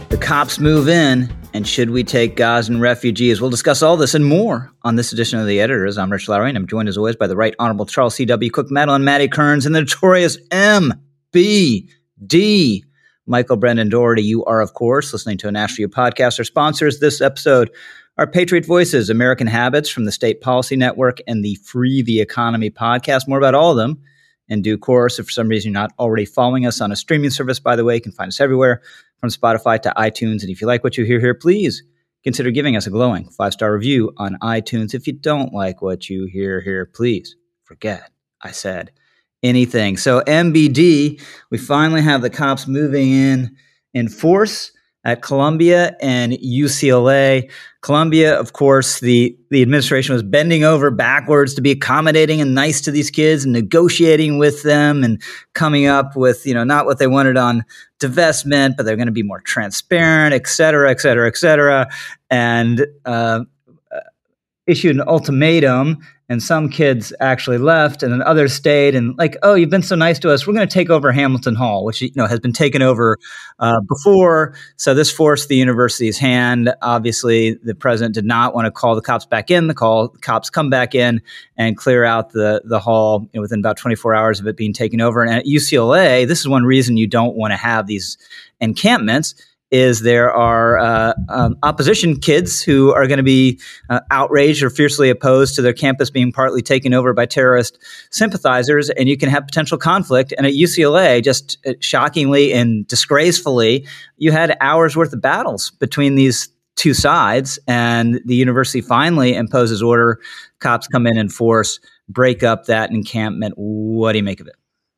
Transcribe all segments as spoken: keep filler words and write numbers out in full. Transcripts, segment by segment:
The cops move in, and should we take Gazan refugees? We'll discuss all this and more on this edition of The Editors. I'm Rich Lowry, and I'm joined as always by the Right Honorable Charles C W. Cook, Madeline Matty Kearns, and the notorious M B D, Michael Brendan Doherty. You are, of course, listening to a National U podcast. Our sponsors this episode are Patriot Voices, American Habits from the State Policy Network, and the Free the Economy podcast. More about all of them in due course. If for some reason you're not already following us on a streaming service, by the way, you can find us everywhere from Spotify to iTunes. And if you like what you hear here, please consider giving us a glowing five-star review on iTunes. If you don't like what you hear here, please forget I said anything. So M B D, we finally have the cops moving in in force at Columbia and U C L A. Columbia, of course, the, the administration was bending over backwards to be accommodating and nice to these kids and negotiating with them and coming up with, you know, not what they wanted on divestment, but they're going to be more transparent, et cetera, et cetera, et cetera, and uh, uh, issued an ultimatum. And some kids actually left, and then others stayed. And like, oh, you've been so nice to us, we're going to take over Hamilton Hall, which you know has been taken over uh, before. So this forced the university's hand. Obviously, the president did not want to call the cops back in. The call the cops come back in and clear out the the hall you know, within about twenty-four hours of it being taken over. And at U C L A, this is one reason you don't want to have these encampments. Is there are uh, um, opposition kids who are going to be uh, outraged or fiercely opposed to their campus being partly taken over by terrorist sympathizers, and you can have potential conflict. And at U C L A, just uh, shockingly and disgracefully, you had hours worth of battles between these two sides, and the university finally imposes order. Cops come in and force, break up that encampment. What do you make of it?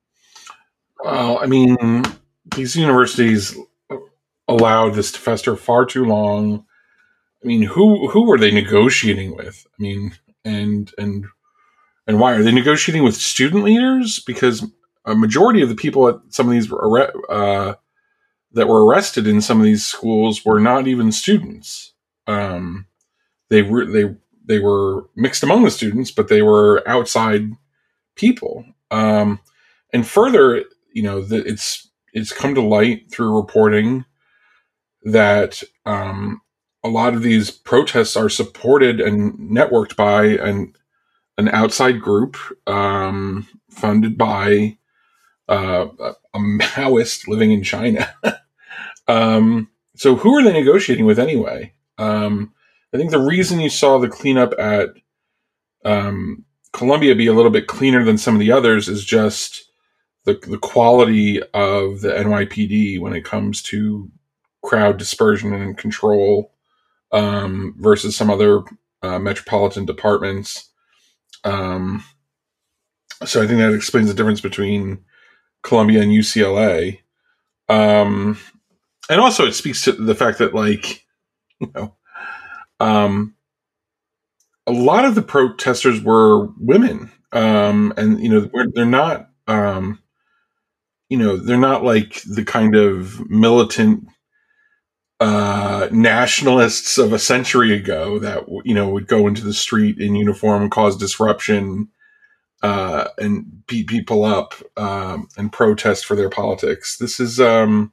Well, I mean, these universities allowed this to fester far too long. I mean, who who were they negotiating with? I mean, and and and why are they negotiating with student leaders? Because a majority of the people at some of these uh, that were arrested in some of these schools were not even students. Um, they were they they were mixed among the students, but they were outside people. Um, and further, you know, the, it's it's come to light through reporting that um, a lot of these protests are supported and networked by an an outside group um, funded by uh, a Maoist living in China. um, so who are they negotiating with anyway? Um, I think the reason you saw the cleanup at um, Columbia be a little bit cleaner than some of the others is just the the quality of the N Y P D when it comes to crowd dispersion and control um, versus some other uh, metropolitan departments. Um, so I think that explains the difference between Columbia and U C L A. Um, and also it speaks to the fact that, like, you know, um, a lot of the protesters were women. Um, and, you know, they're not, um, you know, they're not like the kind of militant Uh, nationalists of a century ago that, you know, would go into the street in uniform and cause disruption uh, and beat people up um, and protest for their politics. This is, um,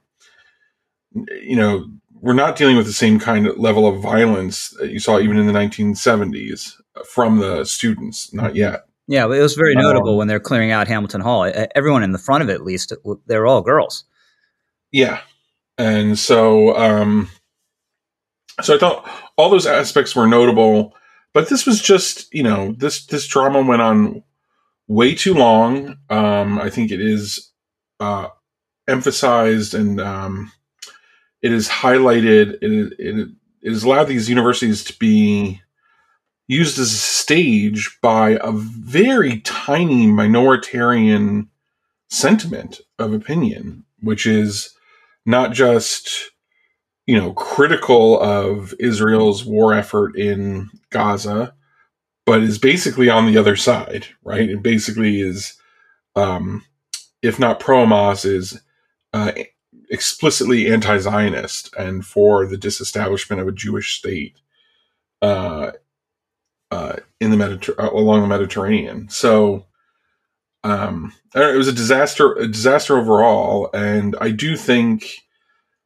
you know, we're not dealing with the same kind of level of violence that you saw even in the nineteen seventies from the students. Not yet. Yeah, it was very notable um, when they're clearing out Hamilton Hall. Everyone in the front of it, at least, they were all girls. Yeah. And so, um, so I thought all those aspects were notable, but this was just, you know, this, this drama went on way too long. Um, I think it is, uh, emphasized and, um, it is highlighted. It, it, it has allowed these universities to be used as a stage by a very tiny minoritarian sentiment of opinion, which is not just, you know, critical of Israel's war effort in Gaza, but is basically on the other side, right? It basically is, um, if not pro-Hamas, is uh, explicitly anti-Zionist and for the disestablishment of a Jewish state uh, uh, in the Mediter- along the Mediterranean. So um, it was a disaster, a disaster overall, and I do think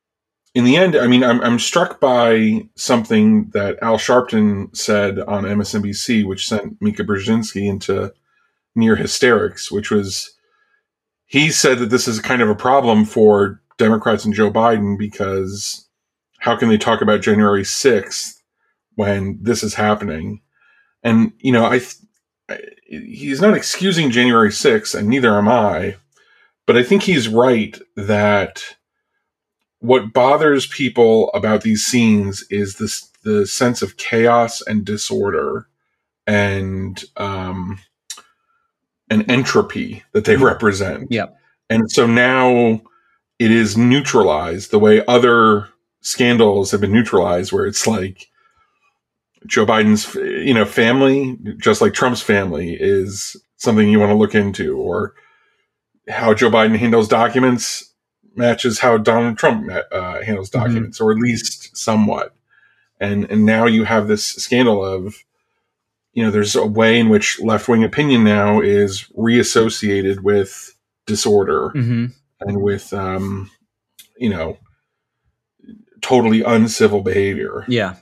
in the end, I mean, I'm, I'm struck by something that Al Sharpton said on M S N B C, which sent Mika Brzezinski into near hysterics, which was, he said that this is kind of a problem for Democrats and Joe Biden because how can they talk about January sixth when this is happening? And, you know, I, he's not excusing January sixth, and neither am I, but I think he's right that what bothers people about these scenes is this, the sense of chaos and disorder and, um, and entropy that they represent. Yep. And so now it is neutralized the way other scandals have been neutralized, where it's like Joe Biden's, you know, family, just like Trump's family, is something you want to look into, or how Joe Biden handles documents matches how Donald Trump uh, handles documents, mm-hmm. or at least somewhat. And and now you have this scandal of, you know, there's a way in which left-wing opinion now is reassociated with disorder, mm-hmm. and with, um, you know, totally uncivil behavior. Yeah.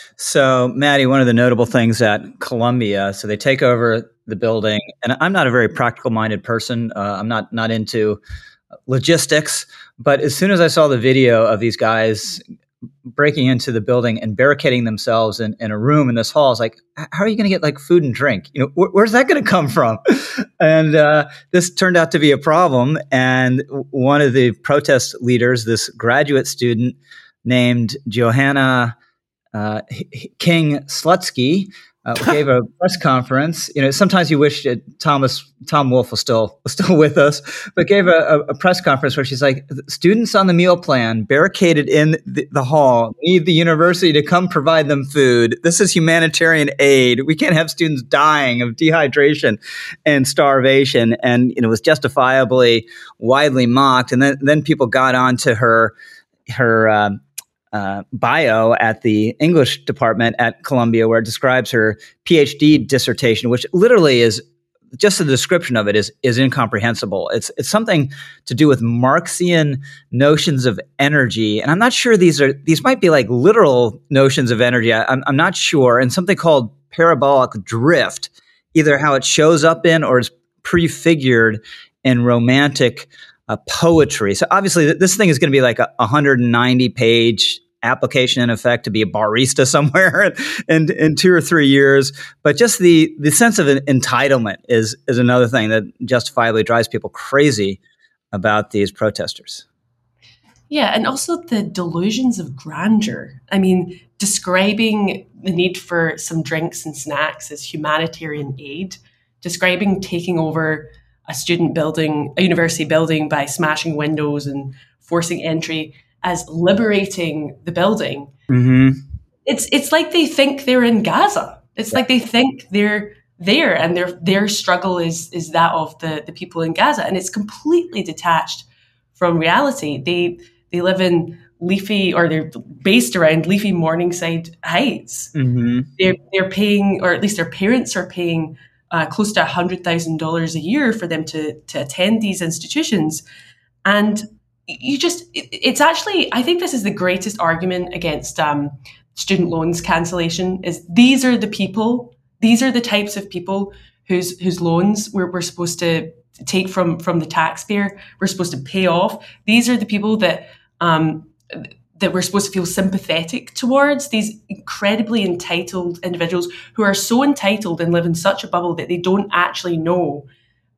So, Maddie, one of the notable things at Columbia, so they take over the building, and I'm not a very practical-minded person. Uh, I'm not not into logistics, but as soon as I saw the video of these guys breaking into the building and barricading themselves in, in a room in this hall, I was like, how are you going to get like food and drink? You know, wh- where's that going to come from? And uh, this turned out to be a problem. And one of the protest leaders, this graduate student named Johanna uh, King Slutsky, uh, gave a press conference. You know, sometimes you wish that Thomas Tom Wolfe was still was still with us, but gave a, a press conference where she's like, students on the meal plan barricaded in the, the hall need the university to come provide them food. This is humanitarian aid. We can't have students dying of dehydration and starvation. And you know, it was justifiably widely mocked. And then then people got on to her her. Um, Uh, bio at the English department at Columbia, where it describes her PhD dissertation, which literally is just the description of it is is incomprehensible. It's it's something to do with Marxian notions of energy, and I'm not sure these are these might be like literal notions of energy. I, I'm I'm not sure, and something called parabolic drift, either how it shows up in or is prefigured in romantic uh, poetry. So obviously, th- this thing is going to be like a one hundred ninety page application in effect to be a barista somewhere in, in two or three years. But just the the sense of entitlement is is another thing that justifiably drives people crazy about these protesters. Yeah, and also the delusions of grandeur. I mean, describing the need for some drinks and snacks as humanitarian aid, describing taking over a student building, a university building by smashing windows and forcing entry as liberating the building. Mm-hmm. It's it's like they think they're in Gaza. It's yeah. like they think they're there, and their their struggle is is that of the, the people in Gaza, and it's completely detached from reality. They they live in leafy, or they're based around leafy Morningside Heights. Mm-hmm. They're they're paying, or at least their parents are paying uh, close to a hundred thousand dollars a year for them to to attend these institutions, and you just, it's actually, I think this is the greatest argument against um, student loans cancellation, is these are the people, these are the types of people whose whose loans we're, we're supposed to take from, from the taxpayer, we're supposed to pay off. These are the people that um, that we're supposed to feel sympathetic towards, these incredibly entitled individuals who are so entitled and live in such a bubble that they don't actually know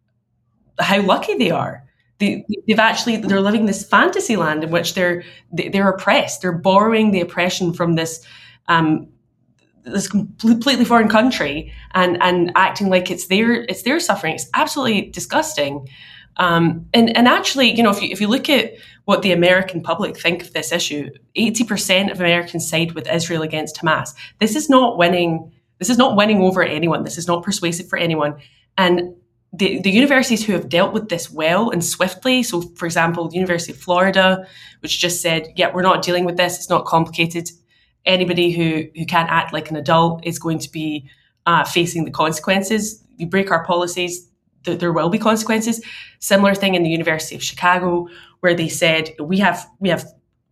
how lucky they are. They, they've actually, they're living this fantasy land in which they're they're oppressed. They're borrowing the oppression from this um, this completely foreign country and and acting like it's their it's their suffering. It's absolutely disgusting. Um, and and actually, you know, if you if you look at what the American public think of this issue, eighty percent of Americans side with Israel against Hamas. This is not winning. This is not winning over anyone. This is not persuasive for anyone. And The, the universities who have dealt with this well and swiftly, so for example, the University of Florida, which just said, yeah, we're not dealing with this, it's not complicated. Anybody who, who can't act like an adult is going to be uh, facing the consequences. You break our policies, th- there will be consequences. Similar thing in the University of Chicago, where they said, we have we have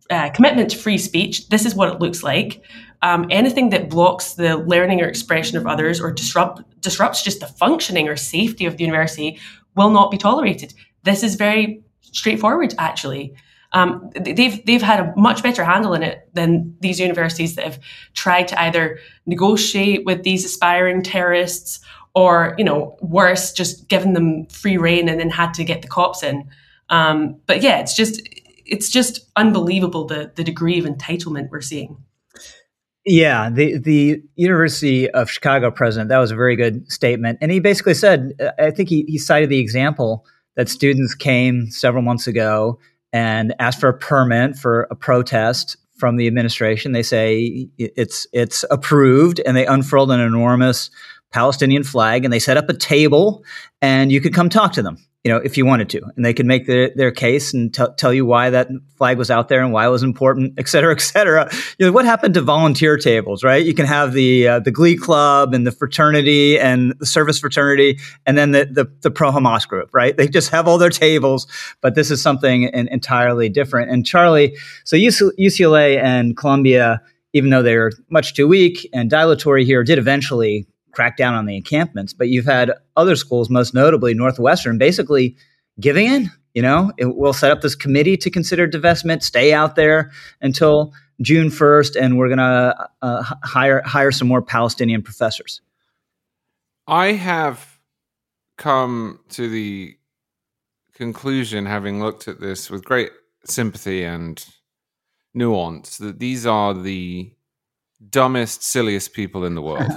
uh, commitment to free speech. This is what it looks like. Um, anything that blocks the learning or expression of others or disrupt disrupts just the functioning or safety of the university will not be tolerated. This is very straightforward, actually. Um, they've they've had a much better handle in it than these universities that have tried to either negotiate with these aspiring terrorists or, you know, worse, just given them free rein and then had to get the cops in. Um, but yeah, it's just it's just unbelievable the the degree of entitlement we're seeing. Yeah, the the University of Chicago president, that was a very good statement. And he basically said, I think he, he cited the example that students came several months ago and asked for a permit for a protest from the administration. They say it's it's approved, and they unfurled an enormous Palestinian flag, and they set up a table, and you could come talk to them, you know, if you wanted to, and they could make their, their case and t- tell you why that flag was out there and why it was important, et cetera, et cetera. You know, what happened to volunteer tables, right? You can have the uh, the Glee Club and the fraternity and the service fraternity, and then the the, the pro-Hamas group, right? They just have all their tables, but this is something in, entirely different. And Charlie, so U C L A and Columbia, even though they're much too weak and dilatory here, did eventually crack down on the encampments, but you've had other schools, most notably Northwestern, basically giving in. You know, it, we'll set up this committee to consider divestment, stay out there until June first, and we're going to uh, hire hire some more Palestinian professors. I have come to the conclusion, having looked at this with great sympathy and nuance, that these are the dumbest, silliest people in the world.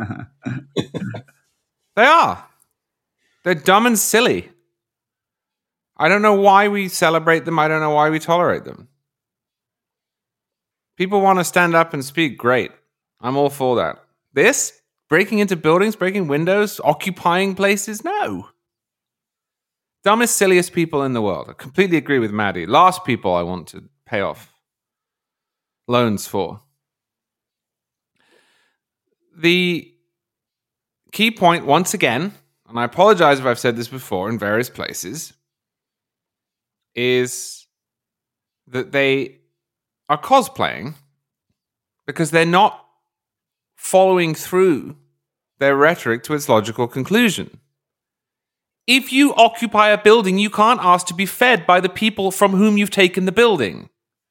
They are. They're dumb and silly. I don't know why we celebrate them. I don't know why we tolerate them. People want to stand up and speak. Great. I'm all for that. This? Breaking into buildings, breaking windows, occupying places? No. Dumbest, silliest people in the world. I completely agree with Maddie. Last people I want to pay off loans for. The key point, once again, and I apologize if I've said this before in various places, is that they are cosplaying because they're not following through their rhetoric to its logical conclusion. If you occupy a building, you can't ask to be fed by the people from whom you've taken the building.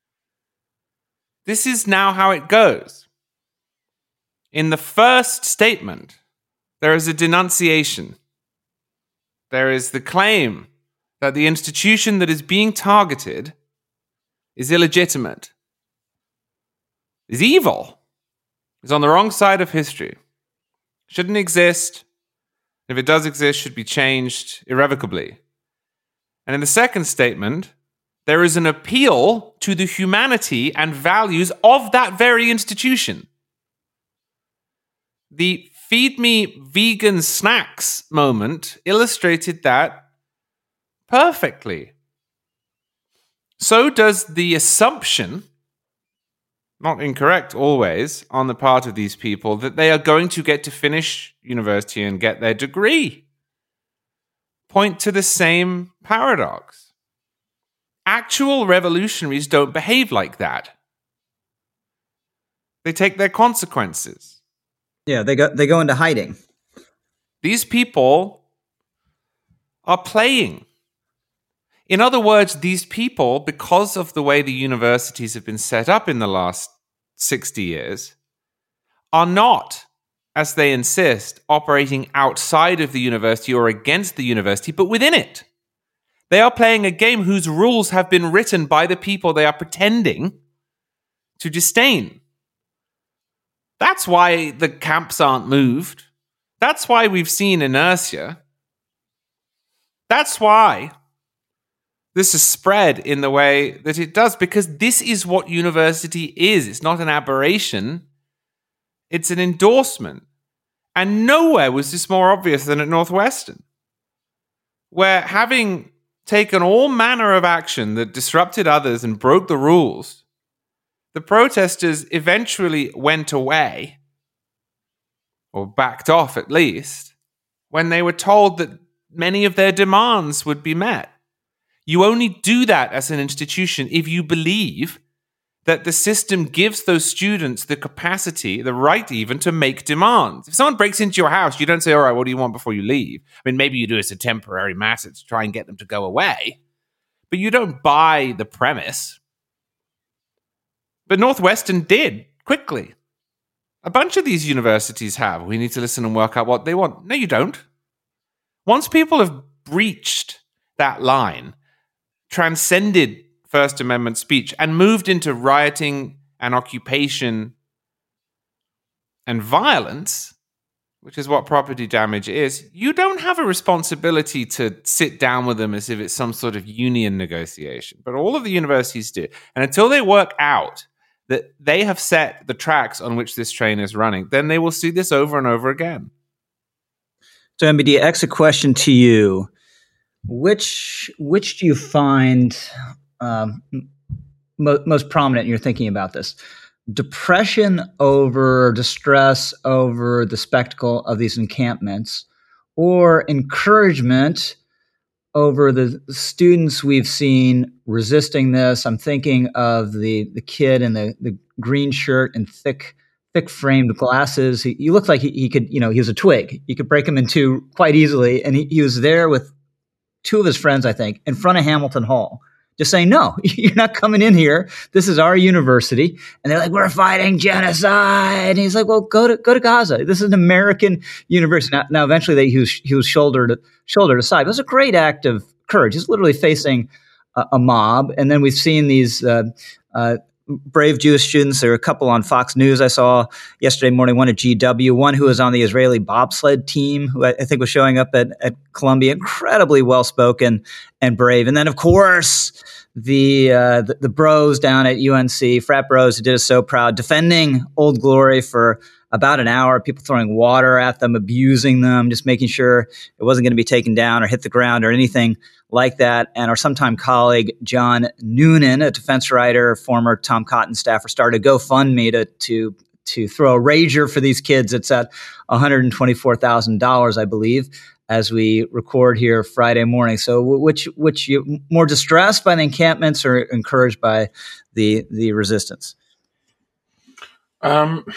This is now how it goes. In the first statement, there is a denunciation. There is the claim that the institution that is being targeted is illegitimate, is evil, is on the wrong side of history, shouldn't exist. If it does exist, should be changed irrevocably. And in the second statement, there is an appeal to the humanity and values of that very institution. The feed me vegan snacks moment illustrated that perfectly. So does the assumption, not incorrect always, on the part of these people that they are going to get to finish university and get their degree. Point to the same paradox. Actual revolutionaries don't behave like that. They take their consequences. Yeah, they go they go into hiding. These people are playing. In other words, these people, because of the way the universities have been set up in the last sixty years, are not, as they insist, operating outside of the university or against the university, but within it. They are playing a game whose rules have been written by the people they are pretending to disdain. That's why the camps aren't moved. That's why we've seen inertia. That's why this is spread in the way that it does, because this is what university is. It's not an aberration. It's an endorsement. And nowhere was this more obvious than at Northwestern, where having taken all manner of action that disrupted others and broke the rules, the protesters eventually went away, or backed off at least, when they were told that many of their demands would be met. You only do that as an institution if you believe that the system gives those students the capacity, the right even, to make demands. If someone breaks into your house, you don't say, all right, what do you want before you leave? I mean, maybe you do it as a temporary matter to try and get them to go away, but you don't buy the premise. But Northwestern did, quickly. A bunch of these universities have. We need to listen and work out what they want. No, you don't. Once people have breached that line, transcended First Amendment speech, and moved into rioting and occupation and violence, which is what property damage is, you don't have a responsibility to sit down with them as if it's some sort of union negotiation. But all of the universities do. And until they work out that they have set the tracks on which this train is running, then they will see this over and over again. So, M B D, X, a question to you. Which which do you find um, mo- most prominent in your thinking about this? Depression over distress over the spectacle of these encampments, or encouragement over the students we've seen resisting this? I'm thinking of the the kid in the, the green shirt and thick thick framed glasses. He, he looked like he, he could, you know, he was a twig. You could break him in two quite easily. And he, he was there with two of his friends, I think, in front of Hamilton Hall, just saying, no, you're not coming in here. This is our university. And they're like, we're fighting genocide. And he's like, well, go to go to Gaza. This is an American university. Now, now eventually they, he was, he was shouldered, shouldered aside. It was a great act of courage. He's literally facing a, a mob. And then we've seen these uh, uh, brave Jewish students. There are a couple on Fox News I saw yesterday morning, one at G W, one who was on the Israeli bobsled team, who I, I think was showing up at, at Columbia, incredibly well-spoken and brave. And then, of course, the, uh, the the bros down at U N C, frat bros who did us so proud, defending Old Glory for about an hour, people throwing water at them, abusing them, just making sure it wasn't going to be taken down or hit the ground or anything like that. And our sometime colleague, John Noonan, a defense writer, former Tom Cotton staffer, started a GoFundMe to, to, to throw a rager for these kids. It's at one hundred twenty-four thousand dollars, I believe, as we record here Friday morning. So which, which you more distressed by the encampments or encouraged by the, the resistance? Um,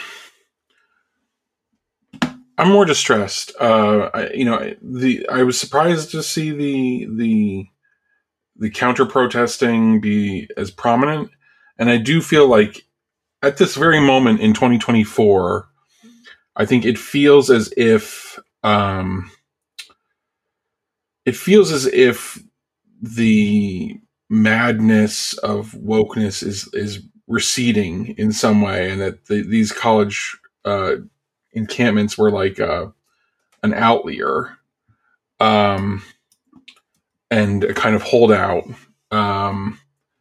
I'm more distressed. Uh, I, you know, the I was surprised to see the the the counter protesting be as prominent, and I do feel like at this very moment in twenty twenty-four, I think it feels as if um, it feels as if the madness of wokeness is is receding in some way, and that the, these college uh, encampments were like uh, an outlier um, and a kind of holdout. Um,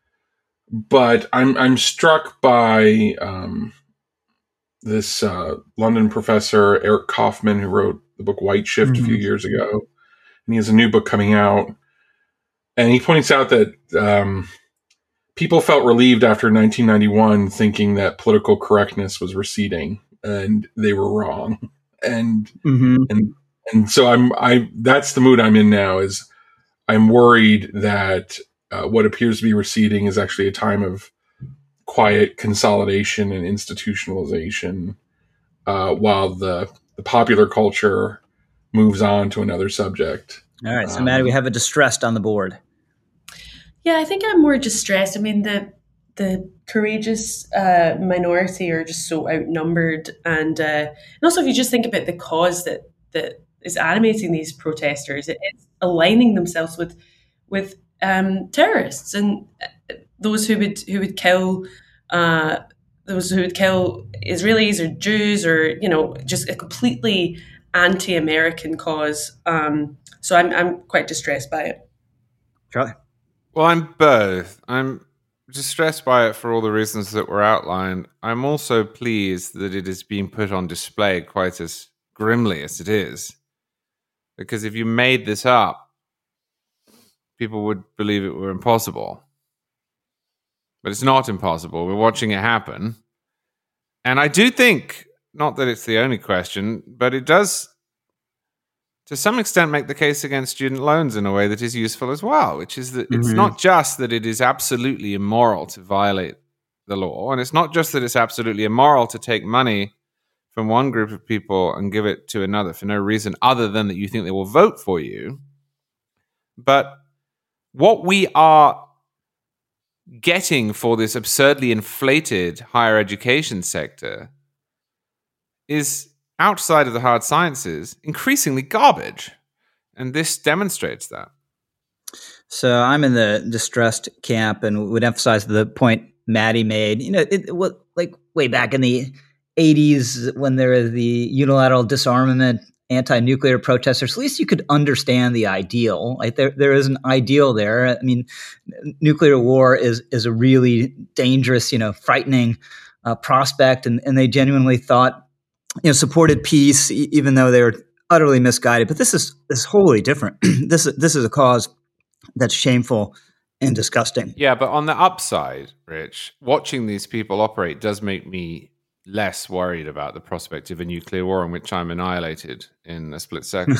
but I'm I'm struck by um, this uh, London professor, Eric Kaufman, who wrote the book White Shift mm-hmm. a few years ago. And he has a new book coming out. And he points out that um, people felt relieved after nineteen ninety-one thinking that political correctness was receding. And they were wrong, and mm-hmm. and and so I'm I that's the mood I'm in now. Is I'm worried that uh, what appears to be receding is actually a time of quiet consolidation and institutionalization, uh, while the the popular culture moves on to another subject. All right, so um, Maddie, we have a distressed on the board. Yeah, I think I'm more distressed. I mean, the the courageous uh, minority are just so outnumbered, and uh, and also if you just think about the cause that that is animating these protesters, it, it's aligning themselves with with um, terrorists and those who would who would kill uh, those who would kill Israelis or Jews, or you know, just a completely anti-American cause. Um, so I'm I'm quite distressed by it. Charlie? Well, I'm both. I'm distressed by it for all the reasons that were outlined. I'm also pleased that it is being put on display quite as grimly as it is. Because if you made this up, people would believe it were impossible. But it's not impossible. We're watching it happen. And I do think, not that it's the only question, but it does, to some extent, make the case against student loans in a way that is useful as well, which is that mm-hmm. it's not just that it is absolutely immoral to violate the law. And it's not just that it's absolutely immoral to take money from one group of people and give it to another for no reason other than that you think they will vote for you. But what we are getting for this absurdly inflated higher education sector is, outside of the hard sciences, increasingly garbage. And this demonstrates that. So I'm in the distressed camp and would emphasize the point Maddie made. You know, it, what, like way back in the eighties when there was the unilateral disarmament, anti-nuclear protesters, at least you could understand the ideal. Like there, there is an ideal there. I mean, nuclear war is is a really dangerous, you know, frightening uh, prospect, and, and they genuinely thought, you know, supported peace, e- even though they were utterly misguided. But this is this is wholly different. this this is a cause that's shameful and disgusting. Yeah, but on the upside, Rich, watching these people operate does make me less worried about the prospect of a nuclear war in which I'm annihilated in a split second.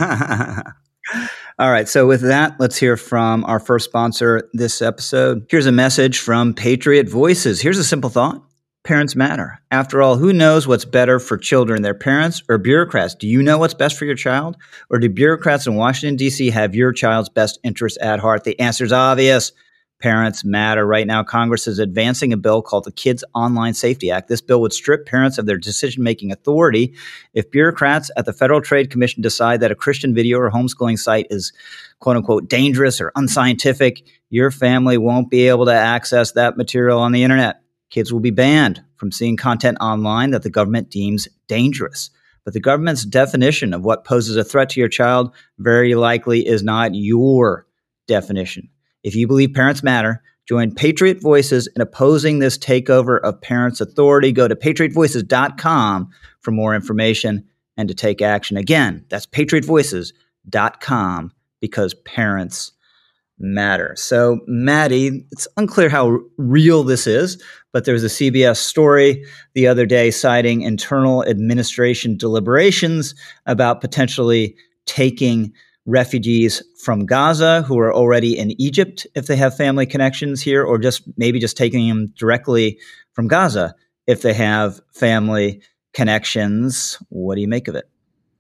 All right. So with that, let's hear from our first sponsor this episode. Here's a message from Patriot Voices. Here's a simple thought. Parents matter. After all, who knows what's better for children, their parents or bureaucrats? Do you know what's best for your child? Or do bureaucrats in Washington, D C have your child's best interests at heart? The answer is obvious. Parents matter. Right now, Congress is advancing a bill called the Kids Online Safety Act. This bill would strip parents of their decision-making authority if bureaucrats at the Federal Trade Commission decide that a Christian video or homeschooling site is, quote-unquote, dangerous or unscientific. Your family won't be able to access that material on the internet. Kids will be banned from seeing content online that the government deems dangerous. But the government's definition of what poses a threat to your child very likely is not your definition. If you believe parents matter, join Patriot Voices in opposing this takeover of parents' authority. Go to patriot voices dot com for more information and to take action. Again, that's patriot voices dot com because parents matter. So, Maddie, it's unclear how real this is, but there was a C B S story the other day citing internal administration deliberations about potentially taking refugees from Gaza who are already in Egypt if they have family connections here, or just maybe just taking them directly from Gaza if they have family connections. What do you make of it?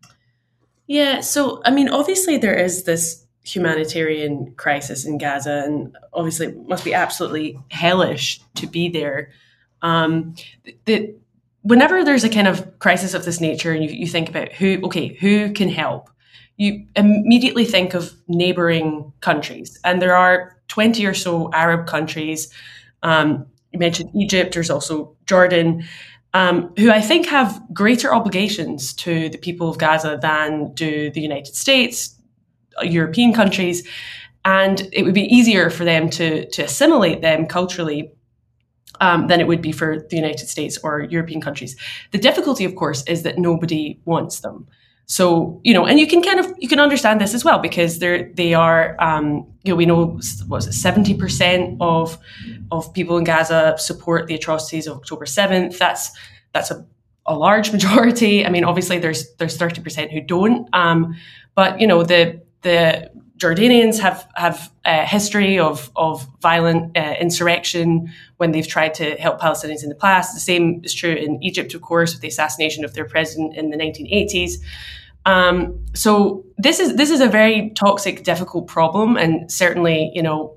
Yeah, so, I mean, obviously there is this humanitarian crisis in Gaza, and obviously it must be absolutely hellish to be there. Um, the, whenever there's a kind of crisis of this nature and you, you think about who, okay, who can help? You immediately think of neighboring countries. And there are twenty or so Arab countries. Um, you mentioned Egypt, there's also Jordan, um, who I think have greater obligations to the people of Gaza than do the United States, European countries. And it would be easier for them to, to assimilate them culturally um, than it would be for the United States or European countries. The difficulty, of course, is that nobody wants them. So, you know, and you can kind of, you can understand this as well, because they're, they are, um, you know, we know, what is it, seventy percent of, of people in Gaza support the atrocities of October seventh. That's, that's a, a large majority. I mean, obviously there's, there's thirty percent who don't. Um, but, you know, the, the Jordanians have, have a history of, of violent uh, insurrection when they've tried to help Palestinians in the past. The same is true in Egypt, of course, with the assassination of their president in the nineteen eighties. Um, so this is this is a very toxic, difficult problem, and certainly, you know,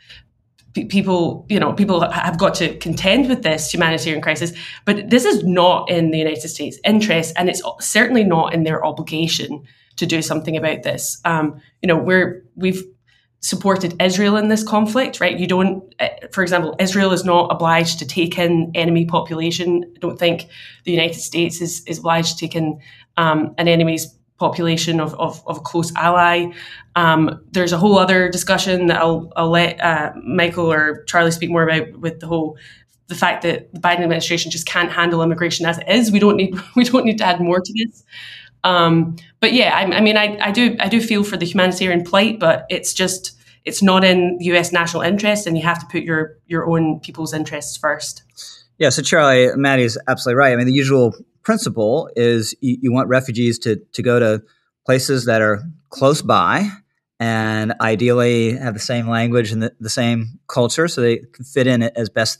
p- people, you know, people have got to contend with this humanitarian crisis. But this is not in the United States' interest, and it's certainly not in their obligation to do something about this. Um, you know, we're we've supported Israel in this conflict, right? You don't, for example, Israel is not obliged to take in enemy population. I don't think the United States is is obliged to take in um, an enemy's population of, of, of a close ally. Um, there's a whole other discussion that I'll, I'll let uh, Michael or Charlie speak more about, with the whole, the fact that the Biden administration just can't handle immigration as it is. We don't need, we don't need to add more to this. Um, but yeah, I, I mean, I, I do, I do feel for the humanitarian plight, but it's just, it's not in U S national interest, and you have to put your, your own people's interests first. Yeah. So Charlie, Maddie's absolutely right. I mean, the usual principle is you, you want refugees to, to go to places that are close by and ideally have the same language and the, the same culture, so they can fit in as best they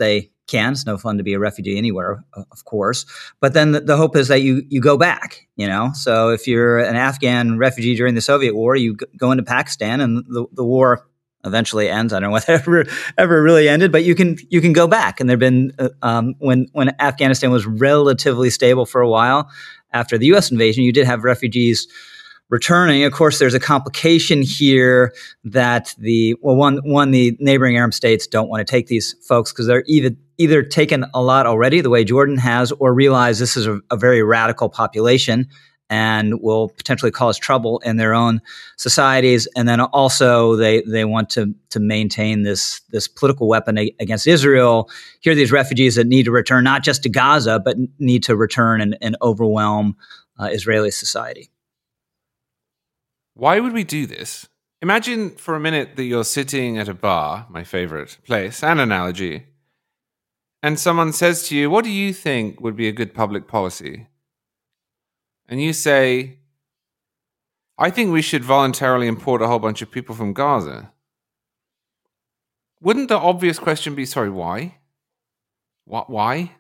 can. It's no fun to be a refugee anywhere, of course. But then the, the hope is that you you go back, you know. So if you're an Afghan refugee during the Soviet war, you g- go into Pakistan and the, the war eventually ends. I don't know whether it ever, ever really ended, but you can you can go back. And there've been uh, um, when when Afghanistan was relatively stable for a while after the U S invasion, you did have refugees returning. Of course, there's a complication here that the well, one one the neighboring Arab states don't want to take these folks because they're either either taken a lot already, the way Jordan has, or realize this is a, a very radical population and will potentially cause trouble in their own societies. And then also they they want to to maintain this this political weapon a, against Israel. Here are these refugees that need to return not just to Gaza, but need to return and, and overwhelm uh, Israeli society. Why would we do this? Imagine for a minute that you're sitting at a bar, my favorite place, an analogy, and someone says to you, what do you think would be a good public policy? And you say, I think we should voluntarily import a whole bunch of people from Gaza. Wouldn't the obvious question be, sorry, why? What? Why?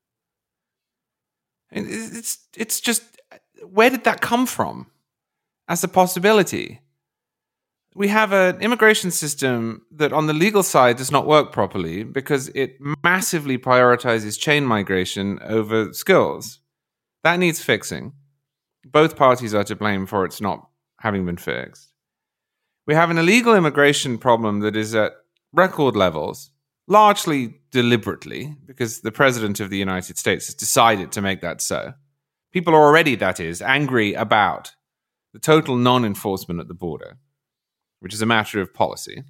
And it's it's just, where did that come from as a possibility? We have an immigration system that on the legal side does not work properly because it massively prioritizes chain migration over skills. That needs fixing. Both parties are to blame for its not having been fixed. We have an illegal immigration problem that is at record levels, largely deliberately, because the President of the United States has decided to make that so. People are already, that is, angry about the total non-enforcement at the border, which is a matter of policy.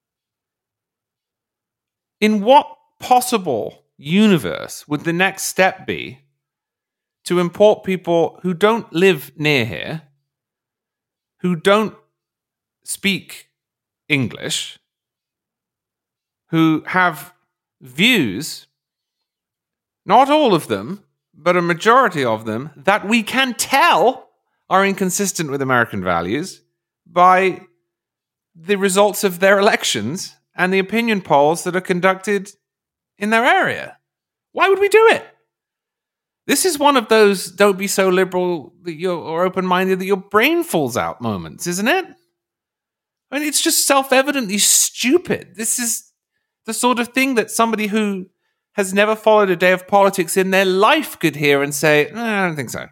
In what possible universe would the next step be to import people who don't live near here, who don't speak English, who have views, not all of them, but a majority of them, that we can tell are inconsistent with American values by the results of their elections and the opinion polls that are conducted in their area? Why would we do it? This is one of those don't be so liberal that you're, or open-minded that your brain falls out moments, isn't it? I mean, it's just self-evidently stupid. This is the sort of thing that somebody who has never followed a day of politics in their life could hear and say, eh, I don't think so.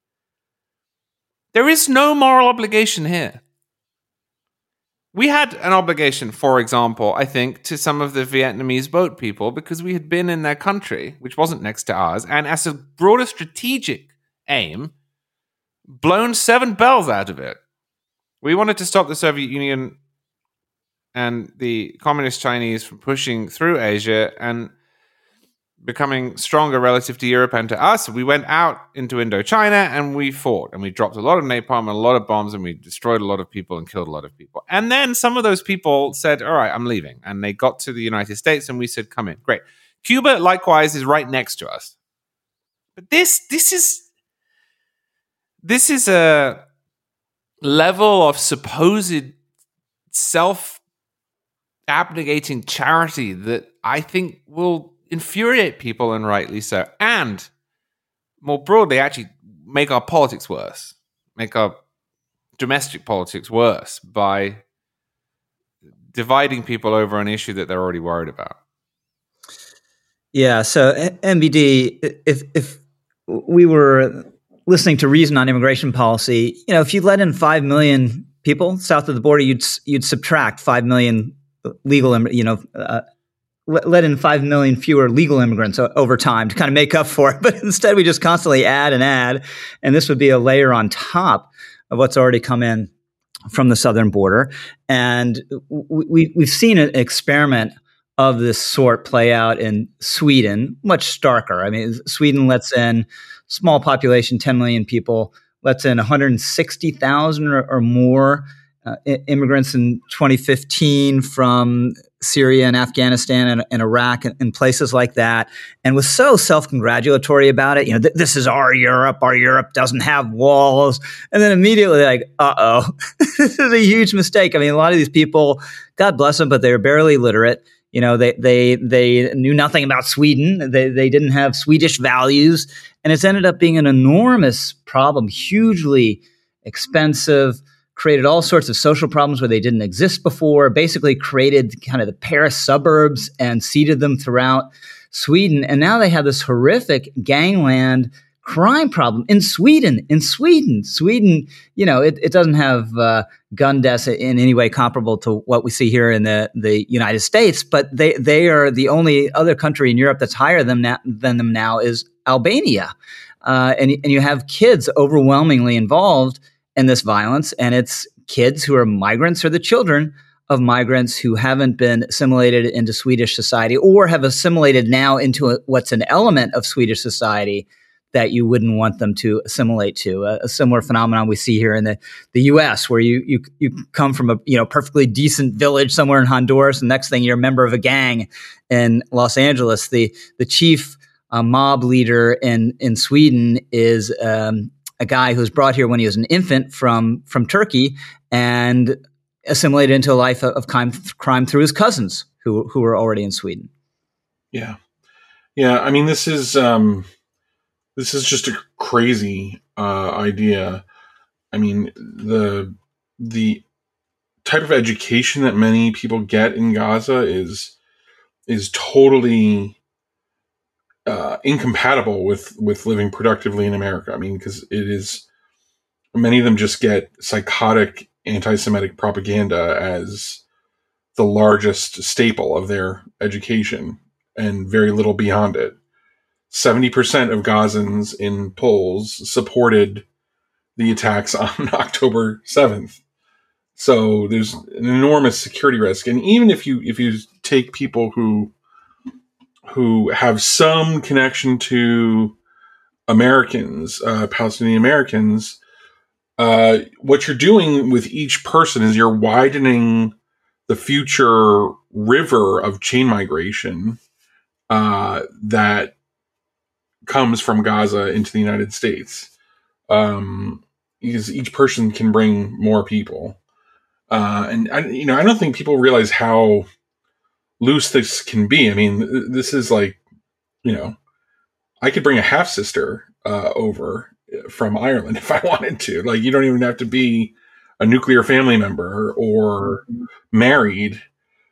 There is no moral obligation here. We had an obligation, for example, I think, to some of the Vietnamese boat people because we had been in their country, which wasn't next to ours, and as a broader strategic aim, blown seven bells out of it. We wanted to stop the Soviet Union and the Communist Chinese from pushing through Asia and becoming stronger relative to Europe and to us. We went out into Indochina and we fought and we dropped a lot of napalm and a lot of bombs and we destroyed a lot of people and killed a lot of people. And then some of those people said, all right, I'm leaving. And they got to the United States and we said, come in. Great. Cuba, likewise, is right next to us. But this, this is, this is a level of supposed self-abnegating charity that I think will infuriate people, and rightly so, and more broadly actually make our politics worse, make our domestic politics worse by dividing people over an issue that they're already worried about. Yeah, so M B D, if if we were listening to reason on immigration policy, you know, if you let in five million people south of the border, you'd you'd subtract five million legal, you know, uh, let in five million fewer legal immigrants over time to kind of make up for it. But instead, we just constantly add and add. And this would be a layer on top of what's already come in from the southern border. And we, we've seen an experiment of this sort play out in Sweden, much starker. I mean, Sweden lets in small population, ten million people, lets in one hundred sixty thousand or, or more uh, immigrants in twenty fifteen from Syria and Afghanistan and, and Iraq and, and places like that, and was so self-congratulatory about it. You know, th- this is our Europe. Our Europe doesn't have walls. And then immediately like, uh-oh, this is a huge mistake. I mean, a lot of these people, God bless them, but they're barely literate. You know, they they they knew nothing about Sweden. They they didn't have Swedish values, and it's ended up being an enormous problem, hugely expensive, created all sorts of social problems where they didn't exist before, basically created kind of the Paris suburbs and seeded them throughout Sweden. And now they have this horrific gangland crime problem in Sweden. In Sweden, Sweden, you know, it, it doesn't have uh, gun deaths in any way comparable to what we see here in the, the United States, but they, they are the only other country in Europe that's higher than, na- than them now is Albania. Uh, and, and you have kids overwhelmingly involved in this violence, and it's kids who are migrants or the children of migrants who haven't been assimilated into Swedish society or have assimilated now into a, what's an element of Swedish society that you wouldn't want them to assimilate to. A, a similar phenomenon we see here in the, the U S, where you you you come from a you know perfectly decent village somewhere in Honduras, and next thing you're a member of a gang in Los Angeles. The the chief uh, mob leader in in Sweden is um, a guy who was brought here when he was an infant from from Turkey and assimilated into a life of, of crime crime through his cousins who who were already in Sweden. Yeah, yeah. I mean, this is. Um... This is just a crazy uh, idea. I mean, the the type of education that many people get in Gaza is is totally uh, incompatible with, with living productively in America. I mean, because it is many of them just get psychotic anti-Semitic propaganda as the largest staple of their education, and very little beyond it. seventy percent of Gazans in polls supported the attacks on October seventh. So there's an enormous security risk. And even if you if you take people who who have some connection to Americans, uh, Palestinian Americans, uh, what you're doing with each person is you're widening the future river of chain migration uh, that comes from Gaza into the United States. Um, because each person can bring more people. Uh, and, I, you know, I don't think people realize how loose this can be. I mean, this is like, you know, I could bring a half sister uh, over from Ireland if I wanted to. Like, you don't even have to be a nuclear family member or married.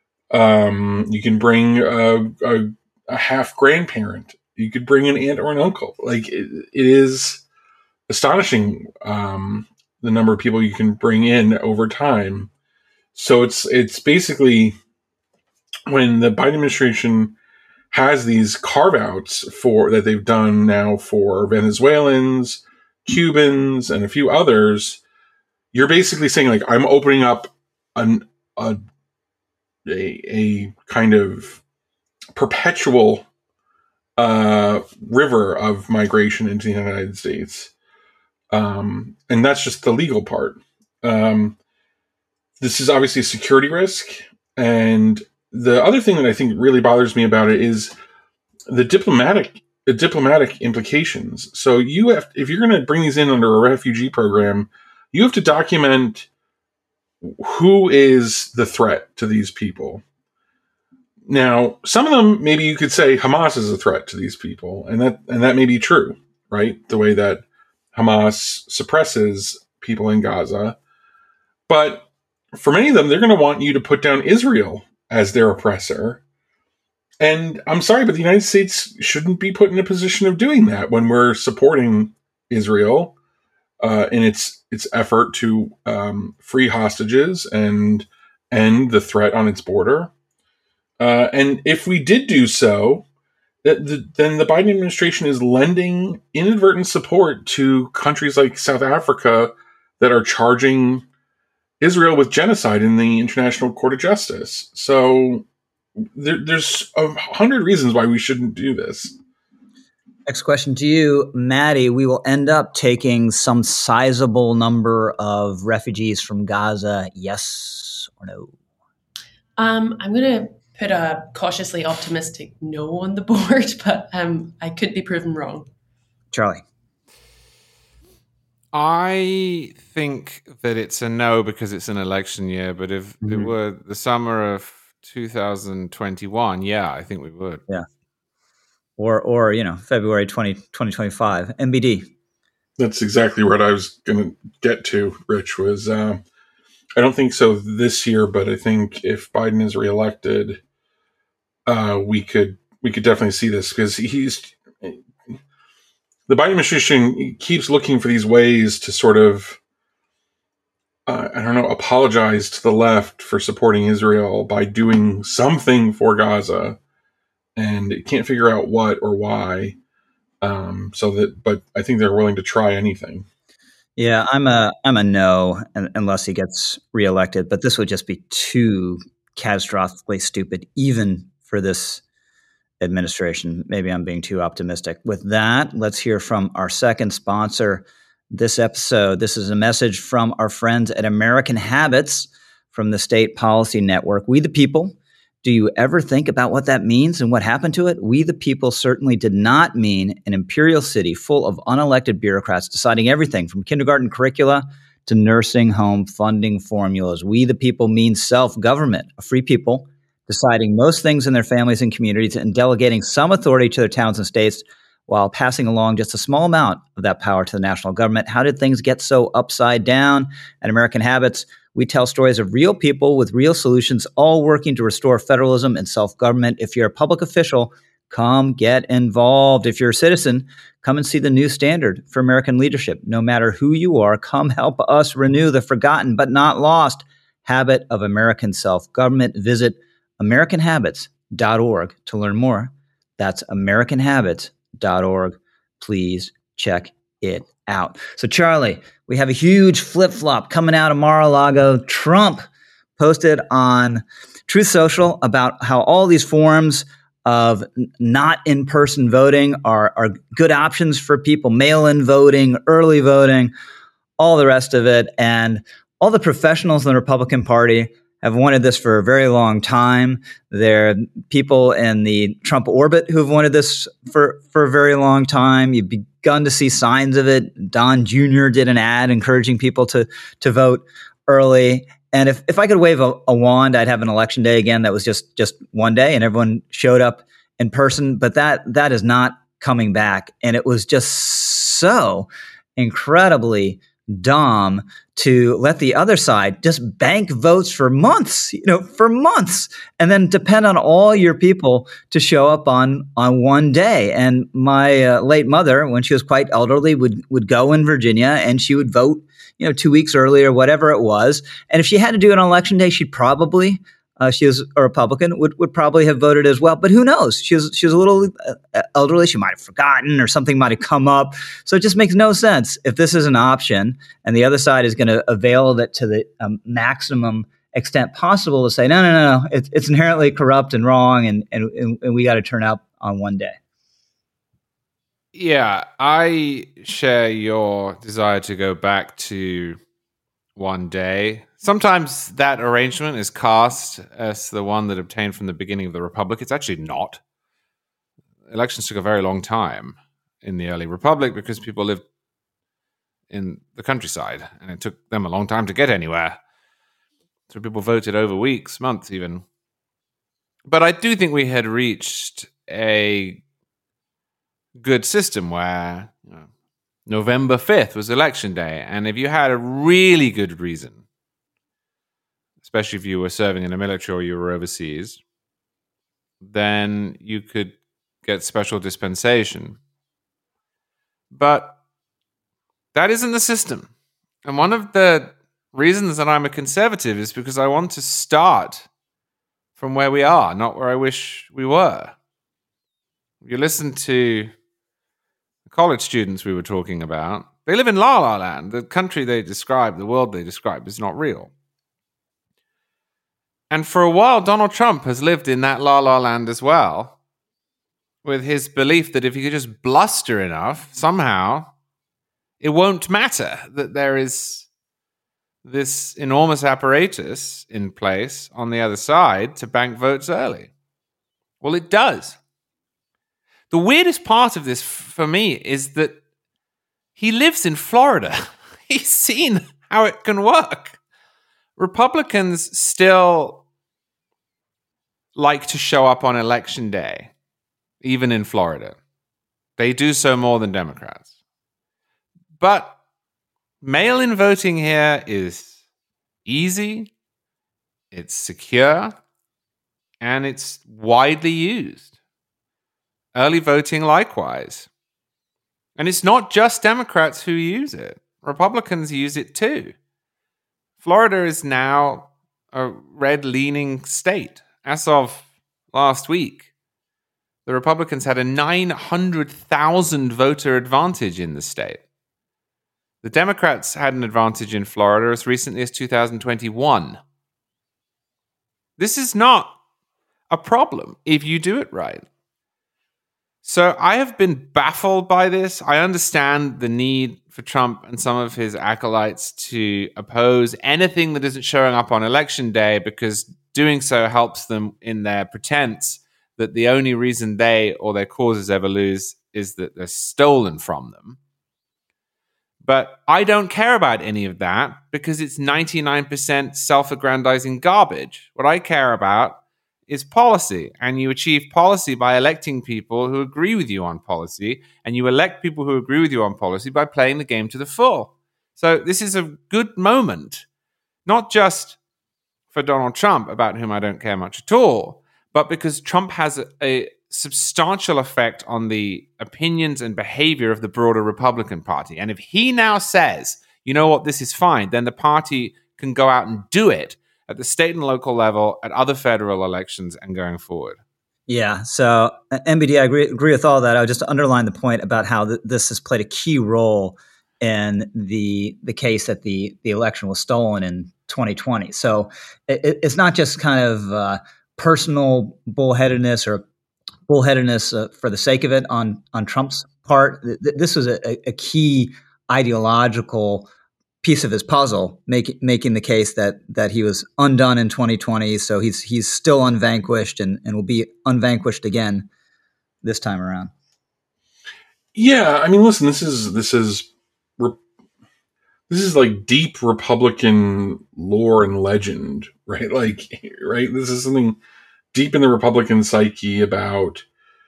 Um, you can bring a, a, a half grandparent. You could bring an aunt or an uncle. Like, it, it is astonishing um, the number of people you can bring in over time. So it's it's basically when the Biden administration has these carve-outs for that they've done now for Venezuelans, Cubans, and a few others, you're basically saying, like, I'm opening up an, a, a a kind of perpetual uh, river of migration into the United States. Um, and that's just the legal part. Um, this is obviously a security risk. And the other thing that I think really bothers me about it is the diplomatic the diplomatic implications. So you have, if you're going to bring these in under a refugee program, you have to document who is the threat to these people. Now, some of them, maybe you could say Hamas is a threat to these people, and that and that may be true, right? The way that Hamas suppresses people in Gaza. But for many of them, they're going to want you to put down Israel as their oppressor. And I'm sorry, but the United States shouldn't be put in a position of doing that when we're supporting Israel uh, in its its effort to um, free hostages and end the threat on its border. Uh, and if we did do so, that the, then the Biden administration is lending inadvertent support to countries like South Africa that are charging Israel with genocide in the International Court of Justice. So there, there's a hundred reasons why we shouldn't do this. Next question to you, Maddie. We will end up taking some sizable number of refugees from Gaza, yes or no? Um, I'm going to put a cautiously optimistic no on the board, but um, I could be proven wrong. Charlie. I think that it's a no because it's an election year, but if mm-hmm. it were the summer of two thousand twenty-one. Yeah, I think we would. Yeah. Or, or you know, February twentieth, twenty twenty-five, M B D. That's exactly what I was going to get to, Rich, was uh, I don't think so this year, but I think if Biden is reelected, uh, we could we could definitely see this, because he's the Biden administration keeps looking for these ways to sort of, uh, I don't know, apologize to the left for supporting Israel by doing something for Gaza, and it can't figure out what or why. Um, so that, but I think they're willing to try anything. Yeah, I'm a I'm a no unless he gets reelected. But this would just be too catastrophically stupid, even for this administration. Maybe I'm being too optimistic. With that, let's hear from our second sponsor this episode. This is a message from our friends at American Habits from the State Policy Network. We the people. Do you ever think about what that means and what happened to it? We the people certainly did not mean an imperial city full of unelected bureaucrats deciding everything from kindergarten curricula to nursing home funding formulas. We the people means self-government, a free people deciding most things in their families and communities and delegating some authority to their towns and states while passing along just a small amount of that power to the national government. How did things get so upside down? At American Habits, we tell stories of real people with real solutions, all working to restore federalism and self-government. If you're a public official, come get involved. If you're a citizen, come and see the new standard for American leadership. No matter who you are, come help us renew the forgotten but not lost habit of American self-government. Visit american habits dot org to learn more. That's american habits dot org. Please check it out. So, Charlie, we have a huge flip-flop coming out of Mar-a-Lago. Trump posted on Truth Social about how all these forms of not in-person voting are, are good options for people, mail-in voting, early voting, all the rest of it. And all the professionals in the Republican Party have wanted this for a very long time. There are people in the Trump orbit who have wanted this for, for a very long time. You've begun to see signs of it. Don Junior did an ad encouraging people to, to vote early. And if, if I could wave a, a wand, I'd have an election day again that was just, just one day and everyone showed up in person. But that that is not coming back. And it was just so incredibly dumb to let the other side just bank votes for months, you know, for months, and then depend on all your people to show up on on one day. And my uh, late mother, when she was quite elderly, would would go in Virginia and she would vote, you know, two weeks early or whatever it was. And if she had to do it on election day, she'd probably, uh, she was a Republican, would, would probably have voted as well. But who knows? She was, she was a little uh, elderly. She might have forgotten or something might have come up. So it just makes no sense if this is an option and the other side is going to avail of it to the um, maximum extent possible to say, no, no, no, no, it's, it's inherently corrupt and wrong and, and, and we got to turn out on one day. Yeah, I share your desire to go back to one day. Sometimes that arrangement is cast as the one that obtained from the beginning of the Republic. It's actually not. Elections took a very long time in the early Republic because people lived in the countryside, and it took them a long time to get anywhere. So people voted over weeks, months even. But I do think we had reached a good system where you know, November fifth was election day. And if you had a really good reason, especially if you were serving in the military or you were overseas, then you could get special dispensation. But that isn't the system. And one of the reasons that I'm a conservative is because I want to start from where we are, not where I wish we were. If you listen to the college students we were talking about, they live in La La Land. The country they describe, the world they describe, is not real. And for a while, Donald Trump has lived in that La La Land as well, with his belief that if he could just bluster enough, somehow, it won't matter that there is this enormous apparatus in place on the other side to bank votes early. Well, it does. The weirdest part of this for me is that he lives in Florida. He's seen how it can work. Republicans still like to show up on election day, even in Florida. They do so more than Democrats. But mail-in voting here is easy, it's secure, and it's widely used. Early voting likewise. And it's not just Democrats who use it. Republicans use it too. Florida is now a red-leaning state. As of last week, the Republicans had a nine hundred thousand voter advantage in the state. The Democrats had an advantage in Florida as recently as two thousand twenty-one. This is not a problem if you do it right. So I have been baffled by this. I understand the need for Trump and some of his acolytes to oppose anything that isn't showing up on election day, because doing so helps them in their pretense that the only reason they or their causes ever lose is that they're stolen from them. But I don't care about any of that because it's ninety-nine percent self-aggrandizing garbage. What I care about is policy, and you achieve policy by electing people who agree with you on policy, and you elect people who agree with you on policy by playing the game to the full. So this is a good moment, not just for Donald Trump, about whom I don't care much at all, but because Trump has a, a substantial effect on the opinions and behavior of the broader Republican Party. And if he now says, you know what, this is fine, then the party can go out and do it at the state and local level, at other federal elections, and going forward. Yeah. So M B D, I agree, agree with all that. I would just underline the point about how th- this has played a key role in the the case that the the election was stolen in twenty twenty. So it, it's not just kind of uh, personal bullheadedness or bullheadedness uh, for the sake of it on on Trump's part. Th- this was a, a key ideological piece of his puzzle, making making the case that that he was undone in twenty twenty, so he's he's still unvanquished and, and will be unvanquished again this time around. Yeah, I mean, listen, this is this is this is like deep Republican lore and legend, right? Like, right, this is something deep in the Republican psyche about,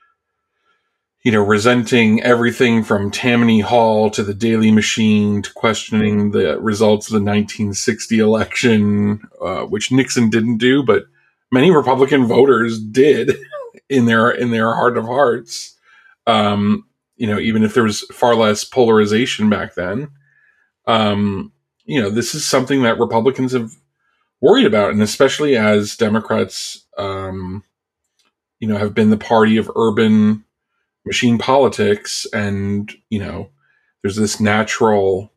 you know, resenting everything from Tammany Hall to the Daily Machine to questioning the results of the nineteen sixty election, uh, which Nixon didn't do, but many Republican voters did in their in their heart of hearts. Um, you know, even if there was far less polarization back then, um, you know, this is something that Republicans have worried about, and especially as Democrats, um, you know, have been the party of urban machine politics, and you know, there's this natural,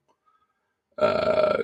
uh,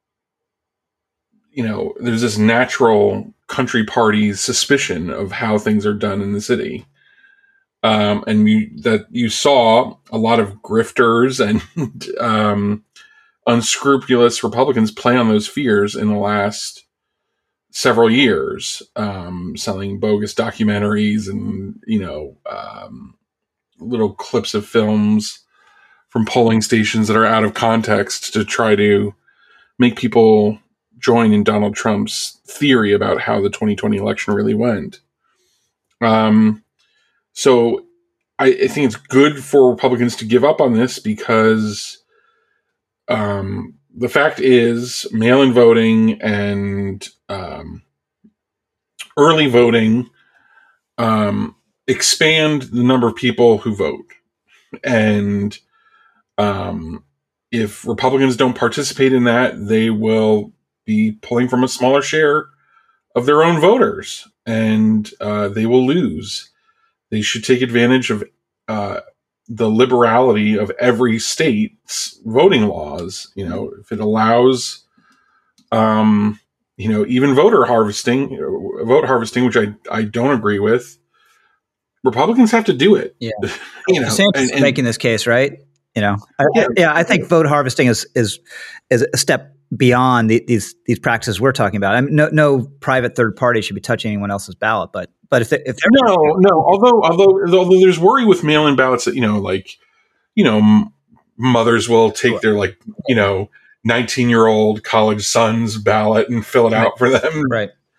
you know, there's this natural country party suspicion of how things are done in the city, um, and you, that you saw a lot of grifters and um, unscrupulous Republicans play on those fears in the last several years, um, selling bogus documentaries and you know. Um, little clips of films from polling stations that are out of context to try to make people join in Donald Trump's theory about how the twenty twenty election really went. Um, so I, I think it's good for Republicans to give up on this because um, the fact is mail-in voting and um, early voting um, expand the number of people who vote. And um, if Republicans don't participate in that, they will be pulling from a smaller share of their own voters, and uh, they will lose. They should take advantage of uh, the liberality of every state's voting laws. You know, if it allows, um, you know, even voter harvesting, vote harvesting, which I, I don't agree with, Republicans have to do it. Yeah, you know, DeSantis and, is and, making this case, right? You know, I, yeah, I, yeah, I think vote harvesting is is is a step beyond the, these these practices we're talking about. I mean, no no private third party should be touching anyone else's ballot, but but if they, if they're no no, although although although there's worry with mail-in ballots that you know, like you know, m- mothers will take Sure. their like you know nineteen year old college son's ballot and fill it Right. out for them. right.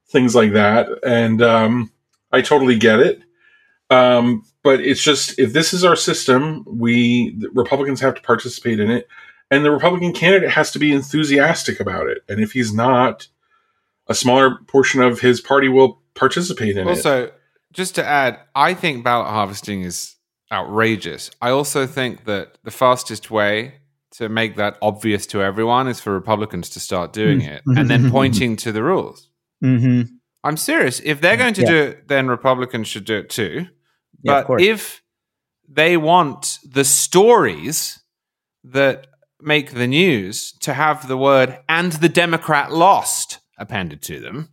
things like that. And um, I totally get it. Um, but it's just, if this is our system, we the Republicans have to participate in it, and the Republican candidate has to be enthusiastic about it. And if he's not, a smaller portion of his party will participate in also, it. Also, just to add, I think ballot harvesting is outrageous. I also think that the fastest way to make that obvious to everyone is for Republicans to start doing it and then pointing to the rules. Mm-hmm. I'm serious. If they're going to yeah. do it, then Republicans should do it too. Yeah, but if they want the stories that make the news to have the word "and the Democrat lost" appended to them,